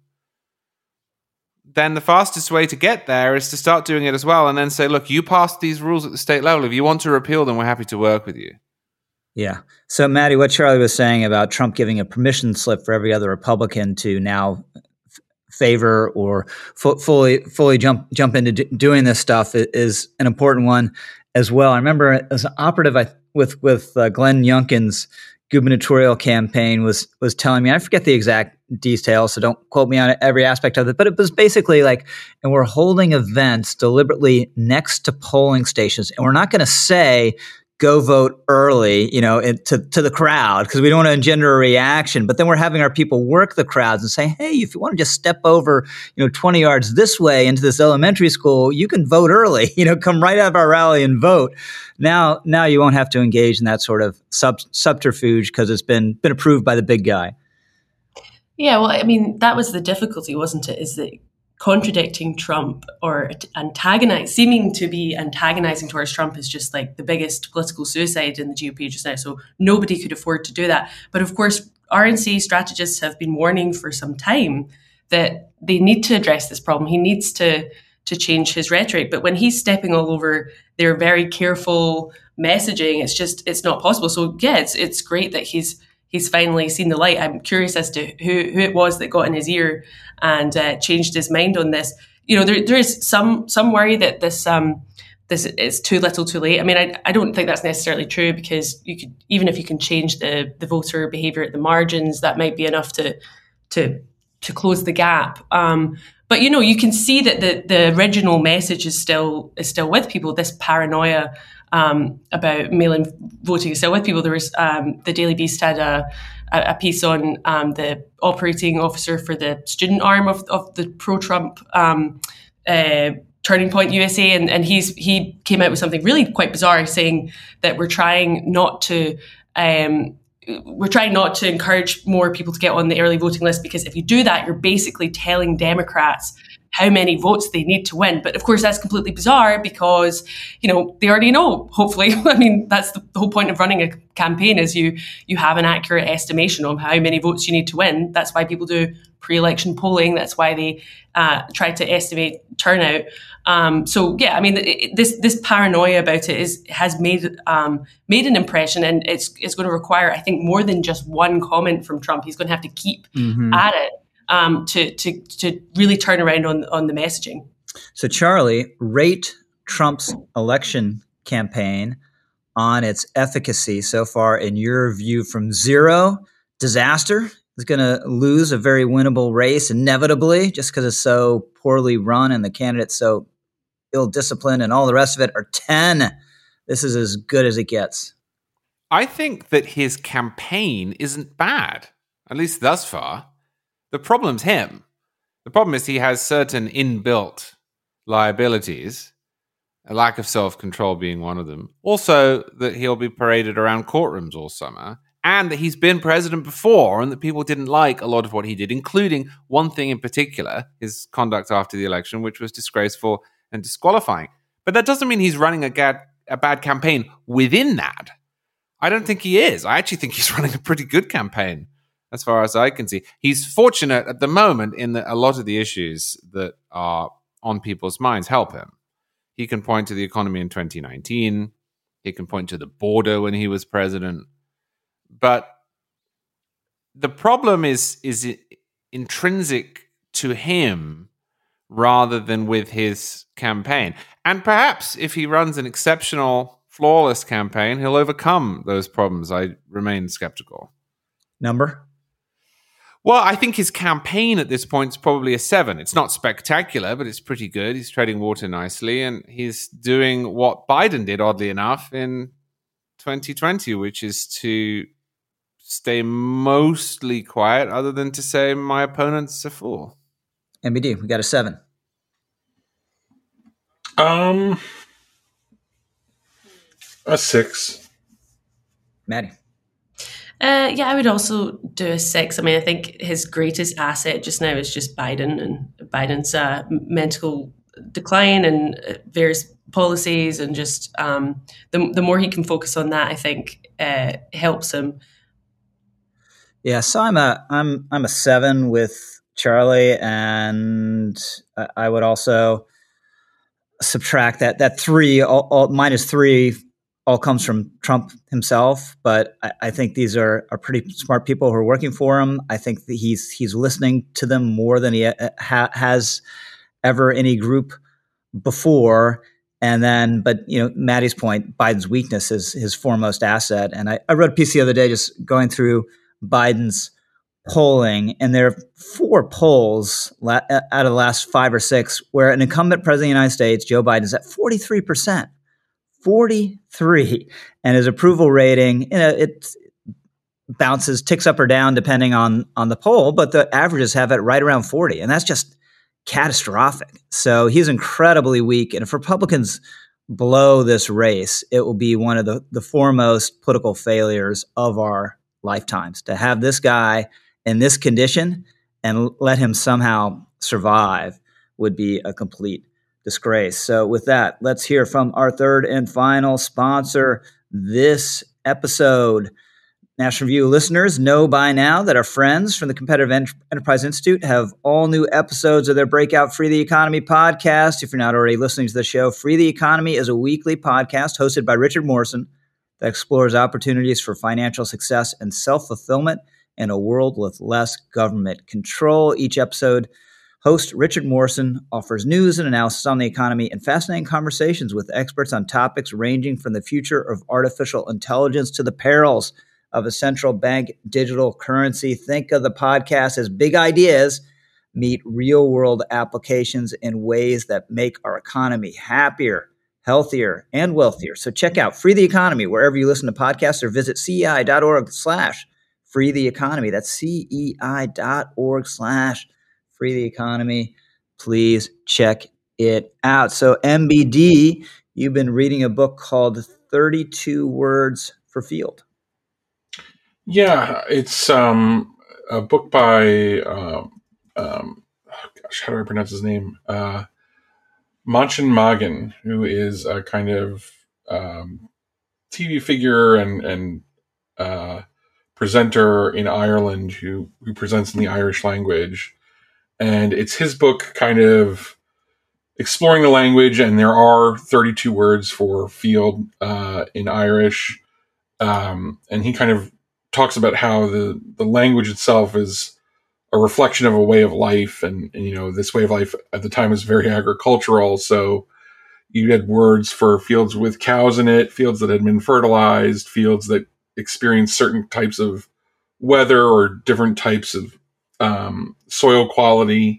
then the fastest way to get there is to start doing it as well, and then say, look, you passed these rules at the state level. If you want to repeal them, we're happy to work with you. Yeah. So, Maddie, what Charlie was saying about Trump giving a permission slip for every other Republican to now favor or fu- fully fully jump jump into d- doing this stuff is an important one as well. I remember as an operative I, with with uh, Glenn Youngkin's gubernatorial campaign was was telling me, I forget the exact details, so don't quote me on every aspect of it, but it was basically like, and we're holding events deliberately next to polling stations, and we're not going to say go vote early, you know, in, to, to the crowd, because we don't want to engender a reaction. But then we're having our people work the crowds and say, hey, if you want to just step over, you know, twenty yards this way into this elementary school, you can vote early, you know, come right out of our rally and vote. Now, now you won't have to engage in that sort of sub, subterfuge because it's been been approved by the big guy. Yeah, well, I mean, that was the difficulty, wasn't it? Is that contradicting Trump or antagonize, seeming to be antagonizing towards Trump is just like the biggest political suicide in the G O P just now. So nobody could afford to do that. But of course, R N C strategists have been warning for some time that they need to address this problem. He needs to to change his rhetoric. But when he's stepping all over their very careful messaging, it's just, it's not possible. So yeah, it's it's great that he's he's finally seen the light. I'm curious as to who, who it was that got in his ear and uh, changed his mind on this. You know, there there is some some worry that this um this is too little, too late. I mean, I I don't think that's necessarily true, because you could, even if you can change the the voter behavior at the margins, that might be enough to to to close the gap. Um, but you know, you can see that the the original message is still is still with people. This paranoia Um, about mail-in voting is still with people. There was um, the Daily Beast had a, a piece on um, the operating officer for the student arm of, of the pro-Trump um, uh, Turning Point U S A, and, and he's he came out with something really quite bizarre, saying that we're trying not to um, we're trying not to encourage more people to get on the early voting list, because if you do that, you're basically telling Democrats how many votes they need to win. But of course, that's completely bizarre, because, you know, they already know, hopefully. I mean, that's the, the whole point of running a campaign, is you you have an accurate estimation of how many votes you need to win. That's why people do pre-election polling. That's why they uh, try to estimate turnout. Um, so yeah, I mean, it, this this paranoia about it is has made um, made an impression, and it's it's going to require, I think, more than just one comment from Trump. He's going to have to keep mm-hmm. at it. Um, to to to really turn around on on the messaging. So, Charlie, rate Trump's election campaign on its efficacy so far, in your view, from zero, disaster, is going to lose a very winnable race inevitably just because it's so poorly run and the candidate's so ill-disciplined and all the rest of it, or ten, this is as good as it gets? I think that his campaign isn't bad, at least thus far. The problem's him. The problem is he has certain inbuilt liabilities, a lack of self-control being one of them. Also, that he'll be paraded around courtrooms all summer, and that he's been president before, and that people didn't like a lot of what he did, including one thing in particular, his conduct after the election, which was disgraceful and disqualifying. But that doesn't mean he's running a, gad, a bad campaign within that. I don't think he is. I actually think he's running a pretty good campaign, as far as I can see. He's fortunate at the moment in that a lot of the issues that are on people's minds help him. He can point to the economy in twenty nineteen. He can point to the border when he was president. But the problem is, is intrinsic to him rather than with his campaign. And perhaps if he runs an exceptional, flawless campaign, he'll overcome those problems. I remain skeptical. Number? Well, I think his campaign at this point is probably a seven. It's not spectacular, but it's pretty good. He's treading water nicely, and he's doing what Biden did, oddly enough, in twenty twenty, which is to stay mostly quiet, other than to say my opponent's a fool. M B D, we got a seven. Um, a six. Maddie. Uh, yeah, I would also do a six. I mean, I think his greatest asset just now is just Biden and Biden's uh, mental decline and various policies, and just um, the the more he can focus on that, I think uh, helps him. Yeah, so I'm a I'm I'm a seven with Charlie, and I would also subtract that that three, all, all, minus three. All comes from Trump himself, but I, I think these are, are pretty smart people who are working for him. I think that he's he's listening to them more than he ha- has ever any group before. And then, but you know, Maddie's point, Biden's weakness is his foremost asset. And I, I wrote a piece the other day just going through Biden's polling, and there are four polls la- out of the last five or six where an incumbent president of the United States, Joe Biden, is at forty-three percent. forty-three, and his approval rating, you know, it bounces, ticks up or down depending on on the poll, but the averages have it right around forty, and that's just catastrophic. So he's incredibly weak, and if Republicans blow this race, it will be one of the, the foremost political failures of our lifetimes. To have this guy in this condition and let him somehow survive would be a complete disgrace. So with that, let's hear from our third and final sponsor this episode. National Review listeners know by now that our friends from the Competitive Enterprise Institute have all new episodes of their breakout Free the Economy podcast. If you're not already listening to the show, Free the Economy is a weekly podcast hosted by Richard Morrison that explores opportunities for financial success and self-fulfillment in a world with less government control. Each episode, host Richard Morrison offers news and analysis on the economy and fascinating conversations with experts on topics ranging from the future of artificial intelligence to the perils of a central bank digital currency. Think of the podcast as big ideas meet real-world applications in ways that make our economy happier, healthier, and wealthier. So check out Free the Economy wherever you listen to podcasts, or visit cei.org slash free the economy. That's cei.org slash Free the Economy. Please check it out. So M B D, you've been reading a book called thirty-two Words for Field. Yeah, it's um, a book by, uh, um, oh gosh, how do I pronounce his name? Uh, Manchin Magan, who is a kind of um, T V figure and, and uh, presenter in Ireland who, who presents in the Irish language. And it's his book kind of exploring the language, and there are thirty-two words for field uh, in Irish. Um, and he kind of talks about how the, the language itself is a reflection of a way of life. And, and, you know, this way of life at the time was very agricultural. So you had words for fields with cows in it, fields that had been fertilized, fields that experienced certain types of weather or different types of um, soil quality.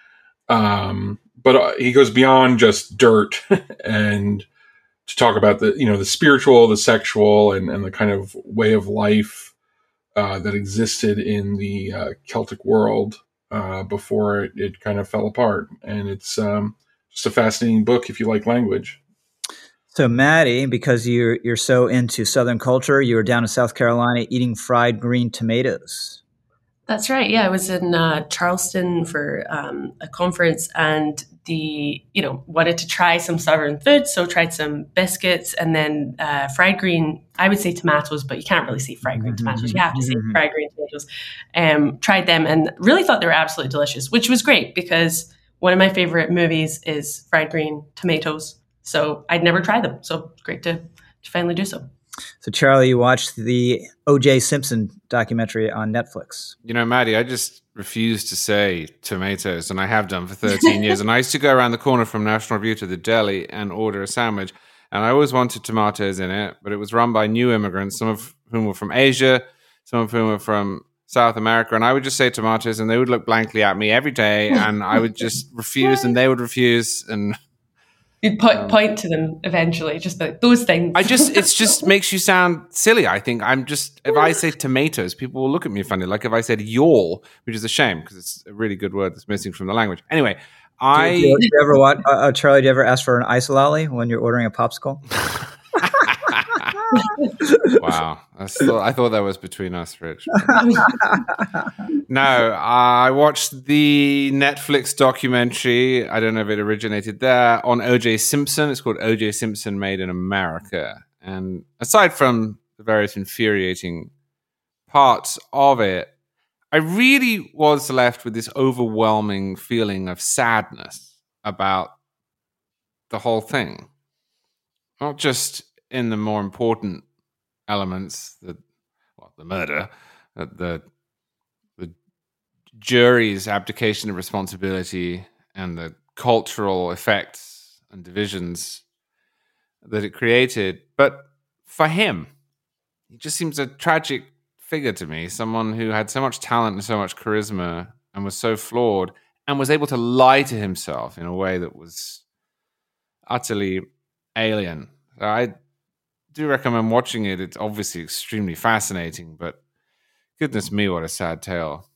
Um, but uh, he goes beyond just dirt and to talk about the, you know, the spiritual, the sexual, and, and the kind of way of life uh, that existed in the uh, Celtic world uh, before it, it kind of fell apart. And it's um, just a fascinating book if you like language. So Maddie, because you're you're so into Southern culture, you were down in South Carolina eating fried green tomatoes. That's right. Yeah, I was in uh, Charleston for um, a conference, and the you know wanted to try some Southern food, so tried some biscuits, and then uh, fried green. I would say tomatoes, but you can't really say fried green tomatoes. You have to say fried green tomatoes. Um, tried them and really thought they were absolutely delicious, which was great because one of my favorite movies is Fried Green Tomatoes. So I'd never tried them, so great to, to finally do so. So, Charlie, you watched the O J Simpson documentary on Netflix. You know, Maddie, I just refuse to say tomatoes, and I have done for thirteen years. And I used to go around the corner from National Review to the deli and order a sandwich, and I always wanted tomatoes in it, but it was run by new immigrants, some of whom were from Asia, some of whom were from South America, and I would just say tomatoes, and they would look blankly at me every day, and I would just refuse, and they would refuse, and you'd point, um, point to them eventually, just like those things. I just, it's just makes you sound silly. I think I'm just, if I say tomatoes, people will look at me funny. Like if I said yawl, which is a shame because it's a really good word that's missing from the language. Anyway, I. Do you, do you ever want, uh, Charlie, do you ever ask for an ice lolly when you're ordering a popsicle? Wow. I, still, I thought that was between us, Rich. No, I watched the Netflix documentary. I don't know if it originated there, on O J Simpson. It's called O J Simpson Made in America. And aside from the various infuriating parts of it, I really was left with this overwhelming feeling of sadness about the whole thing. Not just in the more important elements, the well, the murder, the the jury's abdication of responsibility, and the cultural effects and divisions that it created, but for him, he just seems a tragic figure to me. Someone who had so much talent and so much charisma, and was so flawed, and was able to lie to himself in a way that was utterly alien. So I do recommend watching it. It's obviously extremely fascinating, but goodness me, what a sad tale.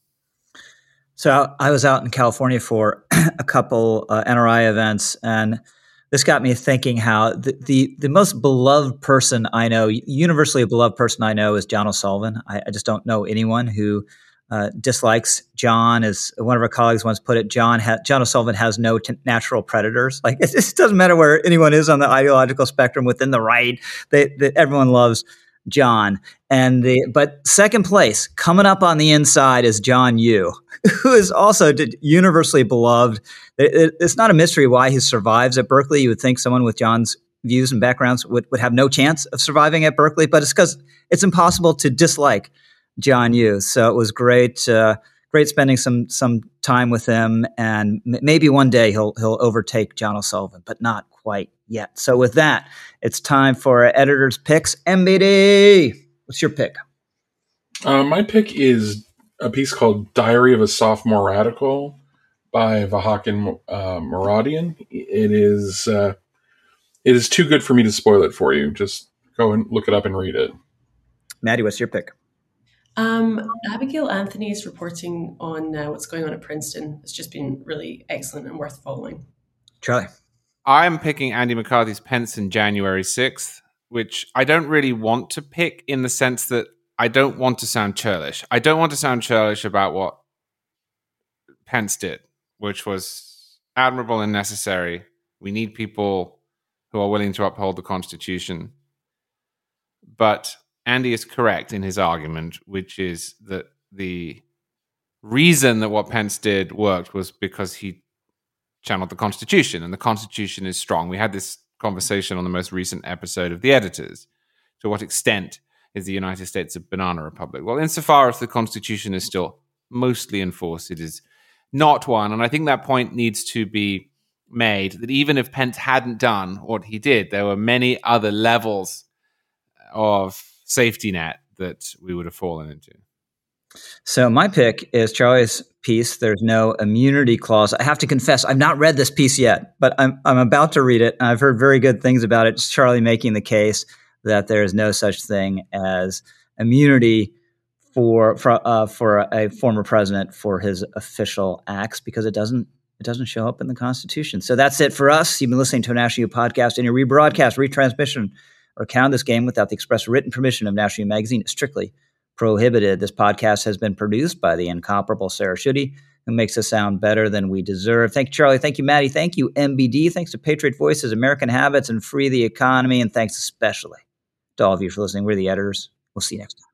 So I was out in California for a couple uh, N R I events, and this got me thinking how the, the, the most beloved person I know, universally beloved person I know, is John O'Sullivan. I, I just don't know anyone who uh, dislikes John. As one of our colleagues once put it, John ha- John O'Sullivan has no t- natural predators. Like it, it doesn't matter where anyone is on the ideological spectrum within the right. They, they, everyone loves John. And the but second place coming up on the inside is John Yoo, who is also universally beloved. It, it, it's not a mystery why he survives at Berkeley. You would think someone with John's views and backgrounds would, would have no chance of surviving at Berkeley, but it's because it's impossible to dislike John Yoo. So it was great, uh, great spending some some time with him, and m- maybe one day he'll he'll overtake John O'Sullivan, but not quite yet. So with that, it's time for our editor's picks. M B D, what's your pick? Uh, my pick is a piece called "Diary of a Sophomore Radical" by Vahakin uh, Muradian. It is uh, it is too good for me to spoil it for you. Just go and look it up and read it. Maddie, what's your pick? Um, Abigail Anthony's reporting on uh, what's going on at Princeton has just been really excellent and worth following. Charlie. I'm picking Andy McCarthy's Pence in January sixth, which I don't really want to pick in the sense that I don't want to sound churlish. I don't want to sound churlish about what Pence did, which was admirable and necessary. We need people who are willing to uphold the Constitution. But Andy is correct in his argument, which is that the reason that what Pence did worked was because he channeled the Constitution, and the Constitution is strong. We had this conversation on the most recent episode of The Editors. To what extent is the United States a banana republic? Well, insofar as the Constitution is still mostly in force, it is not one. And I think that point needs to be made, that even if Pence hadn't done what he did, there were many other levels of safety net that we would have fallen into. So my pick is Charlie's piece. There's no immunity clause. I have to confess, I've not read this piece yet, but I'm I'm about to read it. And I've heard very good things about it. It's Charlie making the case that there is no such thing as immunity for for uh, for a former president for his official acts, because it doesn't it doesn't show up in the Constitution. So that's it for us. You've been listening to a National U podcast. Any rebroadcast, retransmission, or count of this game without the express written permission of National U Magazine is strictly prohibited. This podcast has been produced by the incomparable Sarah Schutte, who makes us sound better than we deserve. Thank you, Charlie. Thank you, Maddie. Thank you, M B D. Thanks to Patriot Voices, American Habits, and Free the Economy. And thanks especially to all of you for listening. We're the editors. We'll see you next time.